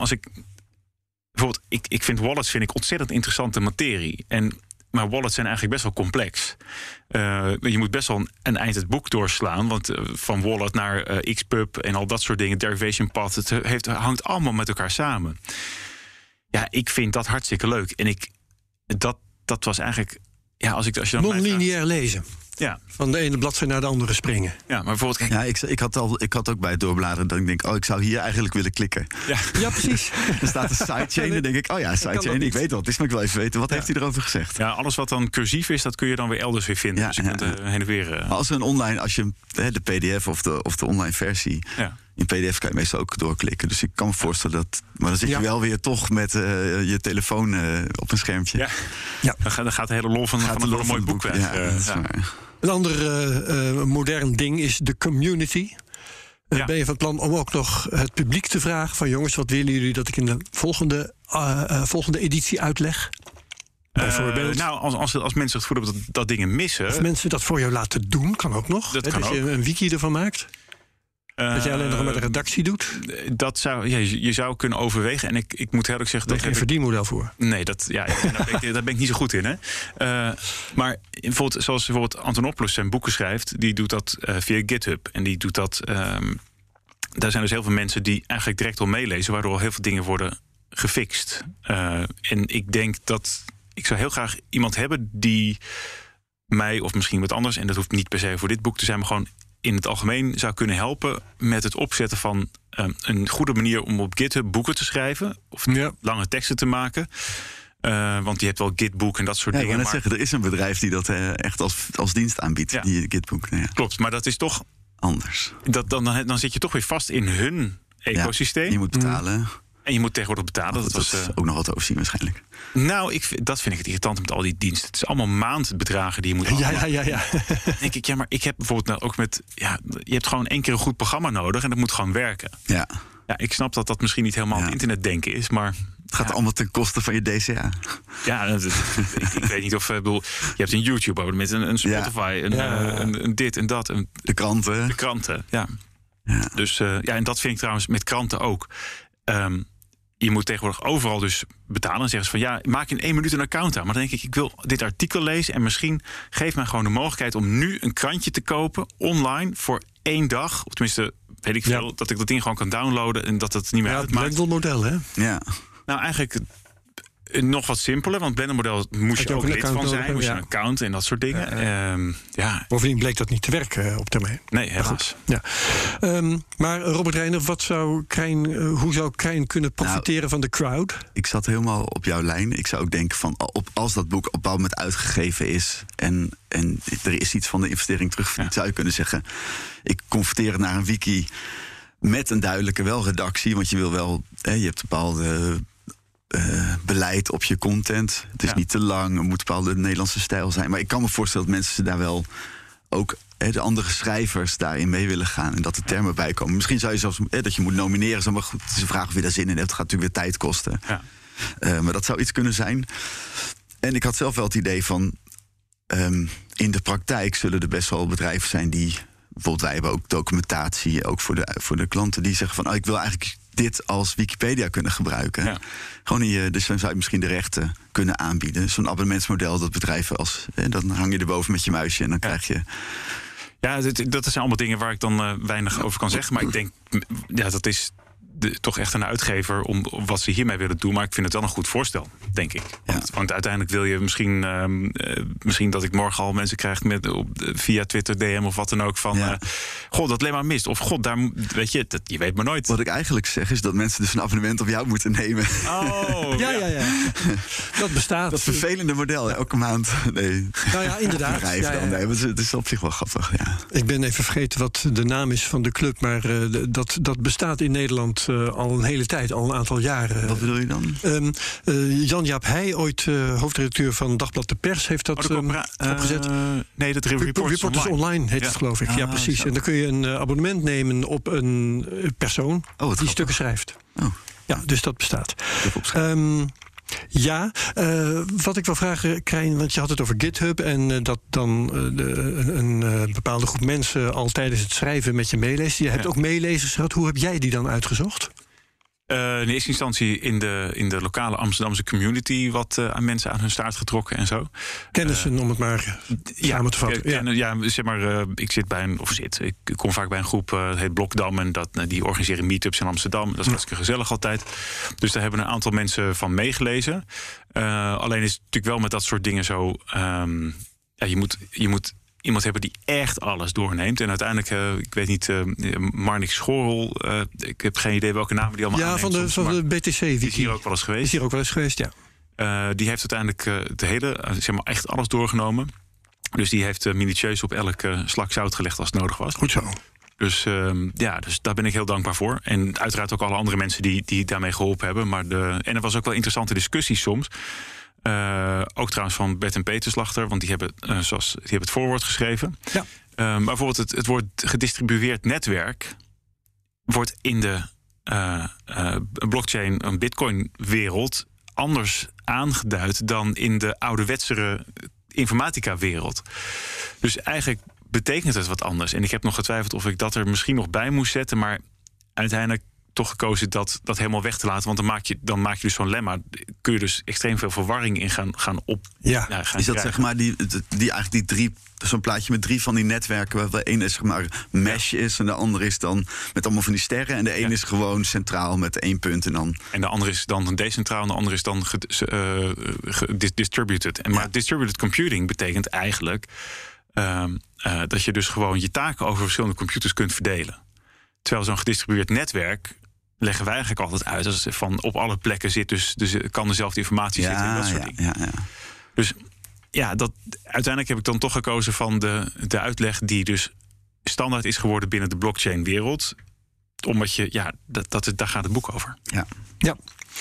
[SPEAKER 4] ik vind wallets ontzettend interessante materie. Maar wallets zijn eigenlijk best wel complex. Je moet best wel een eind het boek doorslaan. Want van wallet naar Xpub en al dat soort dingen, derivation path, het hangt allemaal met elkaar samen. Ja, ik vind dat hartstikke leuk. En dat was eigenlijk, als je dan
[SPEAKER 2] non-lineair lezen.
[SPEAKER 4] Ja.
[SPEAKER 2] Van de ene bladzijde naar de andere springen.
[SPEAKER 4] Ja, maar bijvoorbeeld, kijk,
[SPEAKER 3] ik had ook bij het doorbladeren dat ik denk, ik zou hier eigenlijk willen klikken.
[SPEAKER 2] Ja precies.
[SPEAKER 3] Er staat een sidechain en denk ik, sidechain, ik weet wat het is, maar ik wil even weten, wat heeft hij erover gezegd?
[SPEAKER 4] Ja, alles wat dan cursief is, dat kun je dan weer elders weer vinden. Dus je kunt heen en weer.
[SPEAKER 3] Maar als je de PDF of de online versie, in PDF kan je meestal ook doorklikken. Dus ik kan me voorstellen dat, maar dan zit je wel weer toch met je telefoon op een schermpje.
[SPEAKER 4] Ja. Dan gaat de hele lol van een mooi boek weg.
[SPEAKER 2] Een ander modern ding is de community. Ben je van plan om ook nog het publiek te vragen van jongens, wat willen jullie dat ik in de volgende editie uitleg? Bijvoorbeeld.
[SPEAKER 4] Als mensen het voelen dat dingen missen.
[SPEAKER 2] Of mensen dat voor jou laten doen, kan ook nog. Dat je een wiki ervan maakt. Dat jij alleen nog met de redactie doet?
[SPEAKER 4] Je zou kunnen overwegen. En ik moet eerlijk zeggen,
[SPEAKER 2] daar is geen verdienmodel voor.
[SPEAKER 4] Nee, daar ben ik niet zo goed in. Hè? Maar zoals Antonopoulos zijn boeken schrijft, die doet dat via GitHub. En die doet dat. Daar zijn dus heel veel mensen die eigenlijk direct al meelezen, waardoor al heel veel dingen worden gefixt. En ik denk dat ik zou heel graag iemand hebben die mij, of misschien wat anders, en dat hoeft niet per se voor dit boek te zijn, maar gewoon in het algemeen zou kunnen helpen met het opzetten van een goede manier om op GitHub boeken te schrijven of lange teksten te maken. Want je hebt wel Gitbook en dat soort
[SPEAKER 3] Ja,
[SPEAKER 4] dingen.
[SPEAKER 3] ik wil net zeggen, er is een bedrijf die dat echt als dienst aanbiedt.
[SPEAKER 4] Ja.
[SPEAKER 3] Die Gitbook. Nou ja.
[SPEAKER 4] Klopt, maar dat is toch
[SPEAKER 3] Anders.
[SPEAKER 4] Dan zit je toch weer vast in hun ecosysteem.
[SPEAKER 3] Ja, je moet betalen.
[SPEAKER 4] En je moet tegenwoordig betalen.
[SPEAKER 3] Dat is ook nog wat te overzien waarschijnlijk.
[SPEAKER 4] Nou, dat vind ik het irritant met al die diensten. Het is allemaal maandbedragen die je moet afmaken.
[SPEAKER 2] Ja.
[SPEAKER 4] Dan denk ik, maar ik heb bijvoorbeeld ook met... Ja, je hebt gewoon 1 keer een goed programma nodig en dat moet gewoon werken.
[SPEAKER 3] Ja.
[SPEAKER 4] Ja, ik snap dat dat misschien niet helemaal het internetdenken is, maar...
[SPEAKER 3] Het gaat allemaal ten koste van je DCA.
[SPEAKER 4] Ja, ik weet niet of... je hebt een YouTube-abonnement, een Spotify, een dit en dat.
[SPEAKER 3] De kranten.
[SPEAKER 4] De kranten, ja. Dus en dat vind ik trouwens met kranten ook. Je moet tegenwoordig overal dus betalen. En zeggen ze van maak in 1 minuut een account aan. Maar dan denk ik wil dit artikel lezen en misschien geef mij gewoon de mogelijkheid om nu een krantje te kopen online voor 1 dag. Of tenminste, weet ik veel, dat ik dat ding gewoon kan downloaden en dat het niet meer uitmaakt.
[SPEAKER 2] Het Blendel-model, hè?
[SPEAKER 3] Ja.
[SPEAKER 4] Nou, eigenlijk nog wat simpeler, want Blender-model moest je ook lid van zijn. Moest je een account en dat soort dingen.
[SPEAKER 2] Bovendien bleek dat niet te werken op termijn.
[SPEAKER 4] Nee, helaas.
[SPEAKER 2] Ja. Maar Robert Reijner, hoe zou Krijn kunnen profiteren van de crowd?
[SPEAKER 3] Ik zat helemaal op jouw lijn. Ik zou ook denken van als dat boek op een bepaald moment uitgegeven is en er is iets van de investering terugverdiend, zou je kunnen zeggen, ik converteer het naar een wiki met een duidelijke redactie, want je wil wel, je hebt bepaalde beleid op je content. Het is niet te lang, er moet een bepaalde Nederlandse stijl zijn. Maar ik kan me voorstellen dat mensen daar wel ook de andere schrijvers daarin mee willen gaan en dat er termen bij komen. Misschien zou je zelfs dat je moet nomineren. Maar goed, het is een vraag of je daar zin in hebt. Het gaat natuurlijk weer tijd kosten. Ja. Maar dat zou iets kunnen zijn. En ik had zelf wel het idee van in de praktijk zullen er best wel bedrijven zijn die, bijvoorbeeld wij hebben ook documentatie, ook voor de klanten, die zeggen van ik wil eigenlijk dit als Wikipedia kunnen gebruiken. Ja. Gewoon dus dan zou je misschien de rechten kunnen aanbieden. Zo'n abonnementsmodel dat bedrijven dan hang je erboven met je muisje en dan krijg je.
[SPEAKER 4] Ja, dat zijn allemaal dingen waar ik dan weinig over kan zeggen. Maar ik denk, dat is toch echt een uitgever om wat ze hiermee willen doen. Maar ik vind het wel een goed voorstel, denk ik. Want uiteindelijk wil je misschien dat ik morgen al mensen krijg via Twitter, DM of wat dan ook van god, dat alleen maar mist. Of god, daar weet je weet maar nooit.
[SPEAKER 3] Wat ik eigenlijk zeg is dat mensen dus een abonnement op jou moeten nemen.
[SPEAKER 2] Oh, ja. Dat bestaat.
[SPEAKER 3] Dat vervelende model, elke maand. Nee.
[SPEAKER 2] Nou ja, inderdaad.
[SPEAKER 3] Nee, het is op zich wel grappig. Ja.
[SPEAKER 2] Ik ben even vergeten wat de naam is van de club, maar dat bestaat in Nederland al een hele tijd, al een aantal jaren.
[SPEAKER 3] Wat bedoel je dan?
[SPEAKER 2] Jan-Jaap Heij, ooit hoofdredacteur van Dagblad de Pers, heeft dat opgezet.
[SPEAKER 4] Nee, dat Reporters
[SPEAKER 2] Online heet het, geloof ik. Ja, precies. Zo. En dan kun je een abonnement nemen op een persoon die stukken schrijft.
[SPEAKER 3] Oh.
[SPEAKER 2] Ja, dus dat bestaat. Wat ik wil vragen, Krijn, want je had het over GitHub en dat dan een bepaalde groep mensen al tijdens het schrijven met je meeleest. Je hebt ook meelezers gehad. Hoe heb jij die dan uitgezocht?
[SPEAKER 4] In eerste instantie in de lokale Amsterdamse community aan mensen aan hun staart getrokken en zo.
[SPEAKER 2] Kennissen, om het maar samen te vatten.
[SPEAKER 4] Zeg maar, ik kom vaak bij een groep, het heet Blokdam, en die organiseren meetups in Amsterdam. Dat is hartstikke gezellig altijd. Dus daar hebben een aantal mensen van meegelezen. Alleen is het natuurlijk wel met dat soort dingen zo. Je moet iemand hebben die echt alles doorneemt. En uiteindelijk, ik weet niet, Marnix Schorrel, ik heb geen idee welke namen die allemaal aanneemt.
[SPEAKER 2] Van de BTC. Die
[SPEAKER 4] is hier ook wel eens geweest. Die heeft uiteindelijk het hele, echt alles doorgenomen. Dus die heeft minutieus op elke slak zout gelegd als het nodig was.
[SPEAKER 2] Goed zo.
[SPEAKER 4] Dus daar ben ik heel dankbaar voor. En uiteraard ook alle andere mensen die daarmee geholpen hebben. En er was ook wel interessante discussies soms. Ook trouwens van Bert en Peter Slachter, want die hebben het voorwoord geschreven. Ja. Maar bijvoorbeeld het woord gedistribueerd netwerk wordt in de blockchain, een bitcoin-wereld anders aangeduid dan in de ouderwetsere informatica-wereld. Dus eigenlijk betekent het wat anders. En ik heb nog getwijfeld of ik dat er misschien nog bij moest zetten, maar uiteindelijk toch gekozen dat helemaal weg te laten. Want dan maak je dus zo'n lemma. Kun je dus extreem veel verwarring in gaan op.
[SPEAKER 3] Ja, gaan is dat krijgen. Zeg maar die drie, zo'n plaatje met 3 van die netwerken, waar één is zeg maar mesh is en de andere is dan met allemaal van die sterren en de een is gewoon centraal met 1 punt en
[SPEAKER 4] de andere is dan decentraal en de andere is dan distributed. Maar distributed computing betekent eigenlijk dat je dus gewoon je taken over verschillende computers kunt verdelen. Terwijl zo'n gedistribueerd netwerk leggen wij eigenlijk altijd uit als van op alle plekken zit, dus kan dezelfde informatie zitten en dat soort dingen. Ja. Dus uiteindelijk heb ik dan toch gekozen van de uitleg die dus standaard is geworden binnen de blockchain-wereld. Omdat daar gaat het boek over.
[SPEAKER 2] Ja.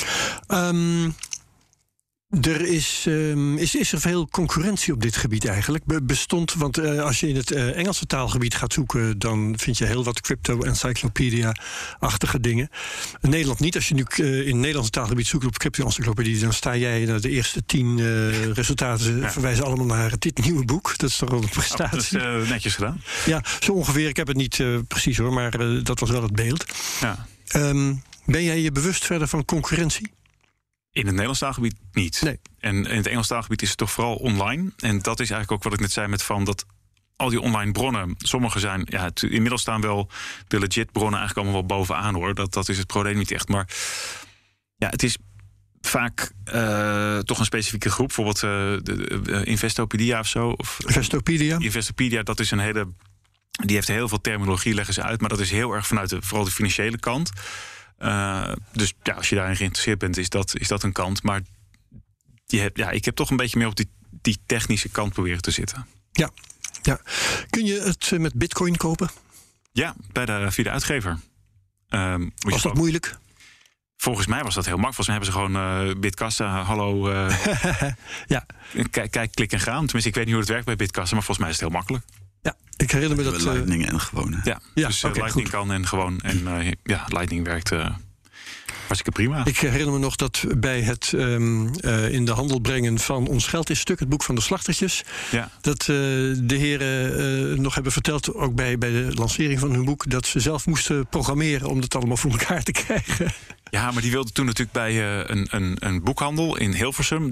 [SPEAKER 2] Is er veel concurrentie op dit gebied eigenlijk? Want als je in het Engelse taalgebied gaat zoeken, dan vind je heel wat crypto-encyclopedia-achtige dingen. In Nederland niet. Als je nu in het Nederlandse taalgebied zoekt op crypto-encyclopedie, dan sta jij naar de eerste 10 resultaten verwijzen allemaal naar dit nieuwe boek. Dat is toch wel een prestatie.
[SPEAKER 4] Dat is netjes gedaan.
[SPEAKER 2] Ja, zo ongeveer. Ik heb het niet precies hoor, maar dat was wel het beeld.
[SPEAKER 4] Ja.
[SPEAKER 2] Ben jij je bewust verder van concurrentie?
[SPEAKER 4] In het Nederlands taalgebied niet.
[SPEAKER 2] Nee.
[SPEAKER 4] En in het Engels taalgebied is het toch vooral online. En dat is eigenlijk ook wat ik net zei met van dat al die online bronnen, sommige zijn, inmiddels staan wel de legit bronnen eigenlijk allemaal wel bovenaan hoor. Dat is het probleem niet echt. Maar het is vaak toch een specifieke groep. Bijvoorbeeld de Investopedia of zo. Investopedia, dat is die heeft heel veel terminologie, leggen ze uit. Maar dat is heel erg vanuit vooral de financiële kant. Dus als je daarin geïnteresseerd bent, is dat een kant. Maar ik heb toch een beetje meer op die technische kant proberen te zitten. Ja.
[SPEAKER 2] Kun je het met Bitcoin kopen?
[SPEAKER 4] Ja, via de uitgever.
[SPEAKER 2] Was dat moeilijk?
[SPEAKER 4] Volgens mij was dat heel makkelijk. Volgens mij hebben ze gewoon Bitkassa, hallo. Kijk, klik en gaan. Tenminste, ik weet niet hoe het werkt bij Bitkassa, maar volgens mij is het heel makkelijk.
[SPEAKER 2] Ja, ik herinner me dat
[SPEAKER 3] Lightning en gewoon.
[SPEAKER 4] Dus Lightning goed. Kan en gewoon. En Lightning werkt hartstikke prima.
[SPEAKER 2] Ik herinner me nog dat bij het in de handel brengen van Ons Geld is Stuk, het boek van de slachtertjes, dat de heren nog hebben verteld, ook bij de lancering van hun boek, dat ze zelf moesten programmeren om het allemaal voor elkaar te krijgen.
[SPEAKER 4] Ja, maar die wilde toen natuurlijk bij een boekhandel in Hilversum.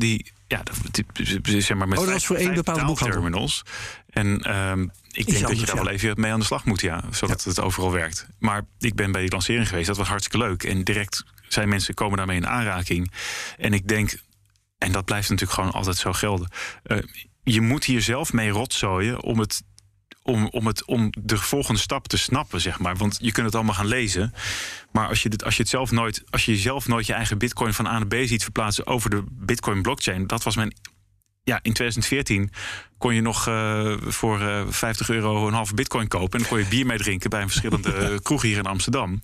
[SPEAKER 4] Zeg maar met
[SPEAKER 2] dat was voor één bepaalde boekhandel.
[SPEAKER 4] Terminals. En ik denk dat je daar wel even mee aan de slag moet, zodat het overal werkt. Maar ik ben bij die lancering geweest, dat was hartstikke leuk. En direct zijn mensen komen daarmee in aanraking. En ik denk, en dat blijft natuurlijk gewoon altijd zo gelden. Je moet hier zelf mee rotzooien om de volgende stap te snappen, zeg maar. Want je kunt het allemaal gaan lezen. Maar als je zelf nooit je eigen bitcoin van A naar B ziet verplaatsen over de bitcoin blockchain, dat was mijn. Ja, in 2014 kon je nog voor €50 een halve bitcoin kopen. En dan kon je bier mee drinken bij een verschillende kroegen hier in Amsterdam.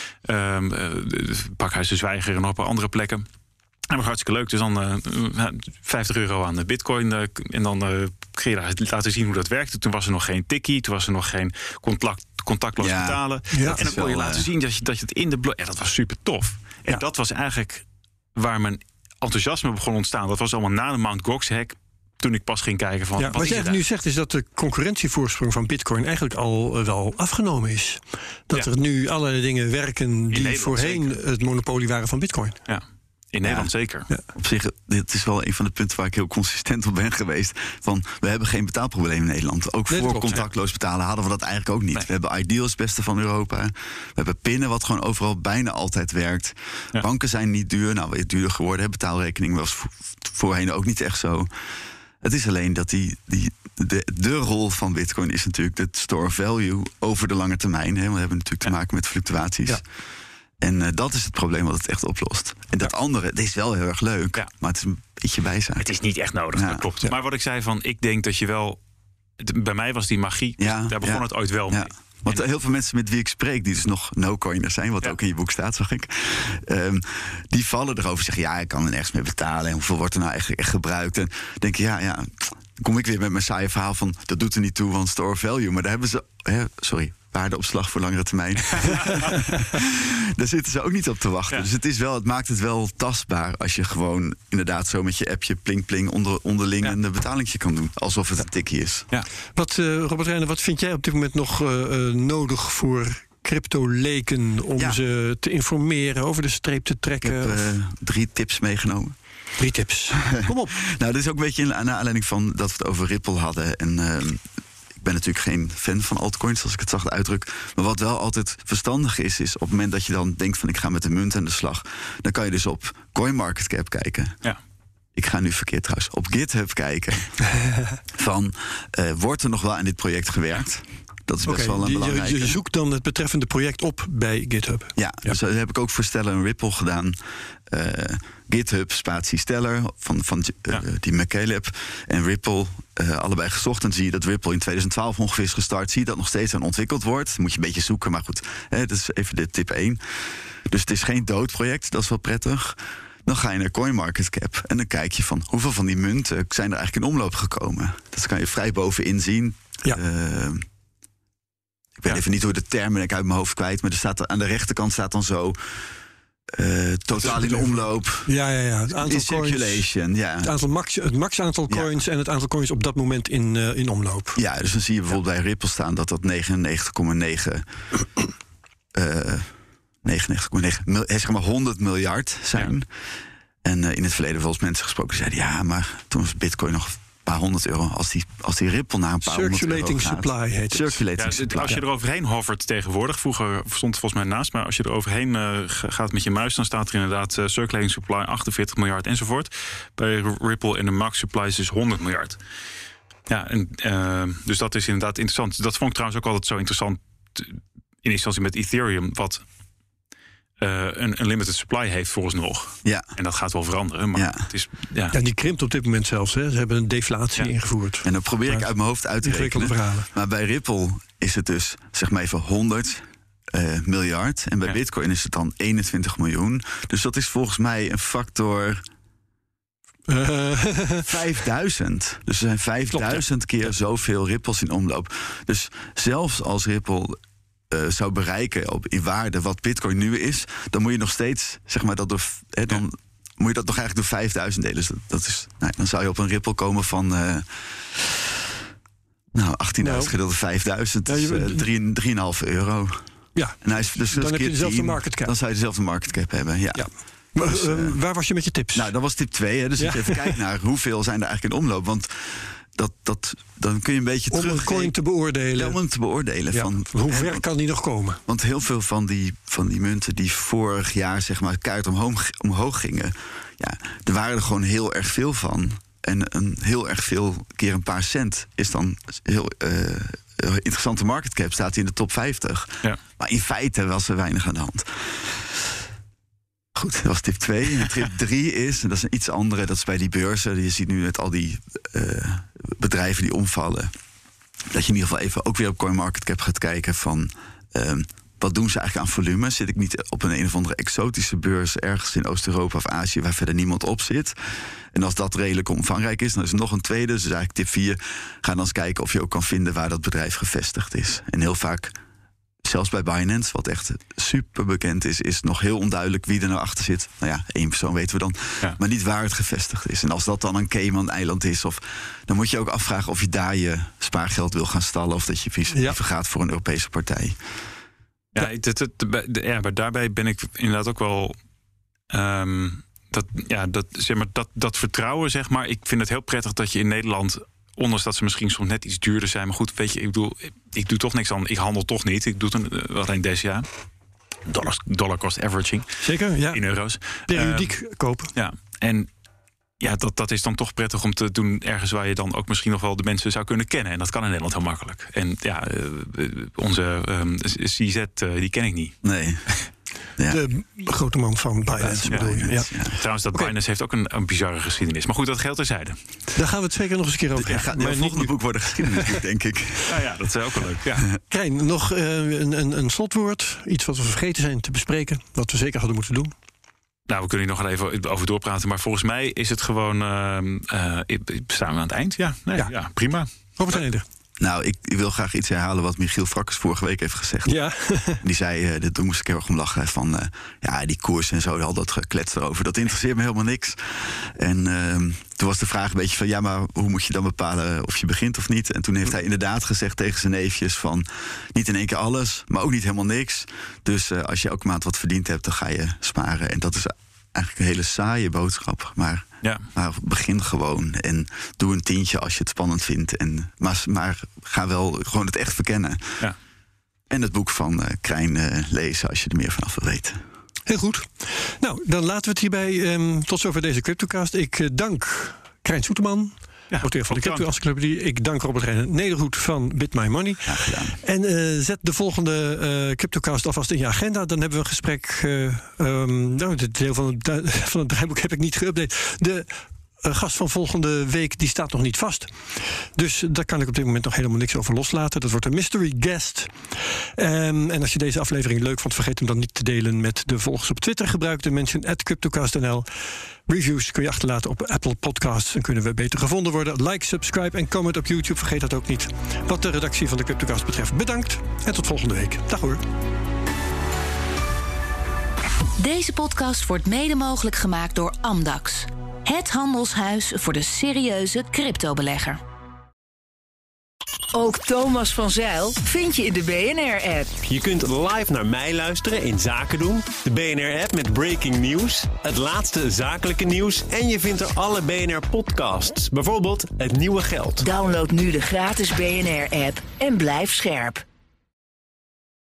[SPEAKER 4] Pakhuis de Zwijger en op andere plekken. En dat was hartstikke leuk. Dus dan €50 aan de bitcoin. En dan ging je daar laten zien hoe dat werkte. Toen was er nog geen tikkie. Toen was er nog geen contactloos betalen. Ja, en dan kon je laten zien dat je het in de blok. Dat was super tof. En dat was eigenlijk waar mijn enthousiasme begon ontstaan. Dat was allemaal na de Mt. Gox hack. Toen ik pas ging kijken van.
[SPEAKER 2] Wat jij nu zegt is dat de concurrentievoorsprong van Bitcoin eigenlijk al wel afgenomen is. Dat er nu allerlei dingen werken die voorheen zeker het monopolie waren van Bitcoin.
[SPEAKER 4] Ja. In Nederland zeker.
[SPEAKER 3] Ja. Op zich, dit is wel een van de punten waar ik heel consistent op ben geweest. We hebben geen betaalprobleem in Nederland. Ook voor contactloos betalen hadden we dat eigenlijk ook niet. Nee. We hebben Ideal, het beste van Europa. We hebben pinnen, wat gewoon overal bijna altijd werkt. Ja. Banken zijn niet duur. Nou, weer duurder geworden. Betaalrekening was voorheen ook niet echt zo. Het is alleen dat de rol van Bitcoin is natuurlijk de store value over de lange termijn. We hebben natuurlijk te maken met fluctuaties. Ja. En dat is het probleem wat het echt oplost. En dat andere, het is wel heel erg leuk, maar het is een beetje bijzaak.
[SPEAKER 4] Het is niet echt nodig, dat klopt. Ja. Maar wat ik zei van, ik denk dat je wel. Bij mij was die magie, daar begon het ooit wel mee.
[SPEAKER 3] Want heel veel mensen met wie ik spreek, die dus nog no-coiners zijn, wat ook in je boek staat, zag ik. Die vallen erover, zeggen, ik kan er nergens mee betalen. En hoeveel wordt er nou echt gebruikt? En denk je, dan kom ik weer met mijn saaie verhaal van, dat doet er niet toe, want store value. Maar daar hebben ze, waardeopslag voor langere termijn. Daar zitten ze ook niet op te wachten. Ja. Dus het maakt het wel tastbaar als je gewoon inderdaad zo met je appje pling-pling onderling een betalingje kan doen. Alsof het een tikkie is. Ja.
[SPEAKER 2] Robert Reijnen, wat vind jij op dit moment nog nodig voor crypto-leken om ze te informeren, over de streep te trekken?
[SPEAKER 3] Ik heb 3 tips meegenomen.
[SPEAKER 2] 3 tips. Kom op.
[SPEAKER 3] Nou, dit is ook een beetje naar aanleiding van dat we het over Ripple hadden. En ik ben natuurlijk geen fan van altcoins, als ik het zacht uitdruk. Maar wat wel altijd verstandig is op het moment dat je dan denkt van, ik ga met de munt aan de slag, dan kan je dus op CoinMarketCap kijken. Ja. Ik ga nu verkeerd trouwens. Op GitHub kijken. Wordt er nog wel aan dit project gewerkt? Dat is best wel een belangrijke.
[SPEAKER 2] Je zoekt dan het betreffende project op bij GitHub.
[SPEAKER 3] Ja, dus dat heb ik ook voor Stellar en Ripple gedaan. GitHub, spatie Stellar, van die McCaleb en Ripple, allebei gezocht. En zie je dat Ripple in 2012 ongeveer is gestart. Zie je dat nog steeds aan ontwikkeld wordt. Dan moet je een beetje zoeken, maar goed. Dat is even de tip 1. Dus het is geen dood project, dat is wel prettig. Dan ga je naar CoinMarketCap en dan kijk je van hoeveel van die munten zijn er eigenlijk in omloop gekomen. Dat kan je vrij bovenin zien. Ja. Ik weet even niet hoe de termen ik uit mijn hoofd kwijt, maar er staat aan de rechterkant staat dan zo totaal in omloop.
[SPEAKER 2] Ja. Het aantal
[SPEAKER 3] in circulation.
[SPEAKER 2] Coins,
[SPEAKER 3] ja.
[SPEAKER 2] Het max aantal coins en het aantal coins op dat moment in omloop.
[SPEAKER 3] Ja, dus dan zie je bijvoorbeeld bij Ripple staan dat 100 miljard zijn. Ja. En in het verleden wel eens mensen gesproken zeiden, ja, maar toen was Bitcoin nog een paar €100. Als die Ripple naar een paar
[SPEAKER 2] Circulating
[SPEAKER 3] €100
[SPEAKER 2] supply heet het.
[SPEAKER 3] Circulating supply.
[SPEAKER 4] Als je er overheen hovert tegenwoordig, vroeger stond het volgens mij naast, maar als je er overheen gaat met je muis, dan staat er inderdaad circulating supply 48 miljard enzovoort. Bij Ripple en de max supply is dus 100 miljard. Ja, dus dat is inderdaad interessant. Dat vond ik trouwens ook altijd zo interessant in instantie met Ethereum, wat een limited supply heeft vooralsnog.
[SPEAKER 3] Ja.
[SPEAKER 4] En dat gaat wel veranderen. Maar het is,
[SPEAKER 2] ja, die krimpt op dit moment zelfs. Hè. Ze hebben een deflatie ingevoerd.
[SPEAKER 3] En dan probeer ik uit mijn hoofd uit te rekenen.
[SPEAKER 2] Verhalen.
[SPEAKER 3] Maar bij Ripple is het dus, zeg maar even 100 miljard. En bij Bitcoin is het dan 21 miljoen. Dus dat is volgens mij een factor 5000. Dus er zijn 5000 keer zoveel Ripples in omloop. Dus zelfs als Ripple zou bereiken in waarde wat Bitcoin nu is, dan moet je nog steeds, zeg maar, dat dan moet je dat nog eigenlijk door 5000 delen. Dus dat is, dan zou je op een Ripple komen van 18.000 gedeeld door 5000, dus €3,5.
[SPEAKER 2] Ja,
[SPEAKER 3] en hij is dus
[SPEAKER 2] dan heb je dezelfde market cap.
[SPEAKER 3] Dan zou je dezelfde market cap hebben, ja.
[SPEAKER 2] Maar, waar was je met je tips?
[SPEAKER 3] Nou, dat was tip 2. Hè. Dus als je even kijkt naar hoeveel zijn er eigenlijk in omloop. Want dan kun je een beetje terug.
[SPEAKER 2] Om een coin te beoordelen.
[SPEAKER 3] Ja, om hem te beoordelen.
[SPEAKER 2] Ja, hoe ver kan die nog komen?
[SPEAKER 3] Want heel veel van die munten die vorig jaar, zeg maar, keihard omhoog gingen. Ja, er waren er gewoon heel erg veel van. En een heel erg veel keer een paar cent is dan heel interessante market cap. Staat hij in de top 50. Ja. Maar in feite was er weinig aan de hand. Goed, dat was tip 2. En tip 3 is, en dat is een iets andere, dat is bij die beurzen. Je ziet nu met al die bedrijven die omvallen, dat je in ieder geval even ook weer op CoinMarketCap gaat kijken van wat doen ze eigenlijk aan volume? Zit ik niet op een of andere exotische beurs ergens in Oost-Europa of Azië waar verder niemand op zit? En als dat redelijk omvangrijk is, dan is er nog een tweede. Dus eigenlijk tip 4, ga dan eens kijken of je ook kan vinden waar dat bedrijf gevestigd is. En heel vaak, zelfs bij Binance, wat echt super bekend is nog heel onduidelijk wie er nou achter zit. Nou ja, 1 persoon weten we dan. Ja. Maar niet waar het gevestigd is. En als dat dan een Cayman-eiland is, dan moet je ook afvragen of je daar je spaargeld wil gaan stallen, of dat je liever gaat voor een Europese partij.
[SPEAKER 4] Maar daarbij ben ik inderdaad ook wel dat vertrouwen, zeg maar. Ik vind het heel prettig dat je in Nederland, ondanks dat ze misschien soms net iets duurder zijn, maar goed, weet je, ik doe toch niks aan. Ik handel toch niet. Ik doe het alleen deze jaar. Dollar cost averaging.
[SPEAKER 2] Zeker, ja.
[SPEAKER 4] In euro's.
[SPEAKER 2] Periodiek kopen.
[SPEAKER 4] Ja, en ja, dat is dan toch prettig om te doen ergens waar je dan ook misschien nog wel de mensen zou kunnen kennen. En dat kan in Nederland heel makkelijk. En ja, onze CZ, die ken ik niet.
[SPEAKER 3] Nee.
[SPEAKER 2] Ja. De grote man van Binance bedoel je. Ja.
[SPEAKER 4] Trouwens, dat Binance heeft ook een bizarre geschiedenis. Maar goed, dat geldt terzijde.
[SPEAKER 2] Daar gaan we het zeker nog eens een keer over hebben.
[SPEAKER 3] Het volgende boek wordt een geschiedenis, denk ik.
[SPEAKER 4] Ja, dat is ook wel leuk. Ja.
[SPEAKER 2] Krijn, nog een slotwoord. Iets wat we vergeten zijn te bespreken. Wat we zeker hadden moeten doen.
[SPEAKER 4] Nou, we kunnen hier nog even over doorpraten. Maar volgens mij is het gewoon staan we aan het eind. Ja, prima.
[SPEAKER 2] Robert Eder.
[SPEAKER 3] Nou, ik wil graag iets herhalen wat Michiel Frakkers vorige week heeft gezegd.
[SPEAKER 2] Ja.
[SPEAKER 3] Die zei, toen moest ik heel erg om lachen, van die koers en zo, al dat geklets erover, dat interesseert me helemaal niks. En toen was de vraag een beetje van, ja, maar hoe moet je dan bepalen of je begint of niet? En toen heeft hij inderdaad gezegd tegen zijn neefjes van, niet in één keer alles, maar ook niet helemaal niks. Dus als je elke maand wat verdiend hebt, dan ga je sparen. En dat is eigenlijk een hele saaie boodschap, maar begin gewoon en doe een tientje als je het spannend vindt. Maar ga wel gewoon het echt verkennen. Ja. En het boek van Krijn lezen als je er meer vanaf wil weten.
[SPEAKER 2] Heel goed. Nou, dan laten we het hierbij tot zover deze CryptoCast. Ik dank Krijn Soeterman, auteur van de Crypto-encyclopedie. Ik dank Robert Reiner Nederhoed van Bit My Money.
[SPEAKER 3] Graag gedaan.
[SPEAKER 2] En zet de volgende CryptoCast alvast in je agenda. Dan hebben we een gesprek. Het deel van het draaiboek heb ik niet geüpdate. De gast van volgende week die staat nog niet vast. Dus daar kan ik op dit moment nog helemaal niks over loslaten. Dat wordt een mystery guest. En als je deze aflevering leuk vond, vergeet hem dan niet te delen met de volgers op Twitter. Gebruik de mention @CryptoCast.nl. Reviews kun je achterlaten op Apple Podcasts. Dan kunnen we beter gevonden worden. Like, subscribe en comment op YouTube. Vergeet dat ook niet. Wat de redactie van de CryptoCast betreft, bedankt. En tot volgende week. Dag hoor.
[SPEAKER 1] Deze podcast wordt mede mogelijk gemaakt door Amdax. Het handelshuis voor de serieuze cryptobelegger.
[SPEAKER 5] Ook Thomas van Zijl vind je in de BNR-app.
[SPEAKER 6] Je kunt live naar mij luisteren in Zaken doen. De BNR-app met breaking news, het laatste zakelijke nieuws en je vindt er alle BNR-podcasts. Bijvoorbeeld Het Nieuwe Geld.
[SPEAKER 5] Download nu de gratis BNR-app en blijf scherp.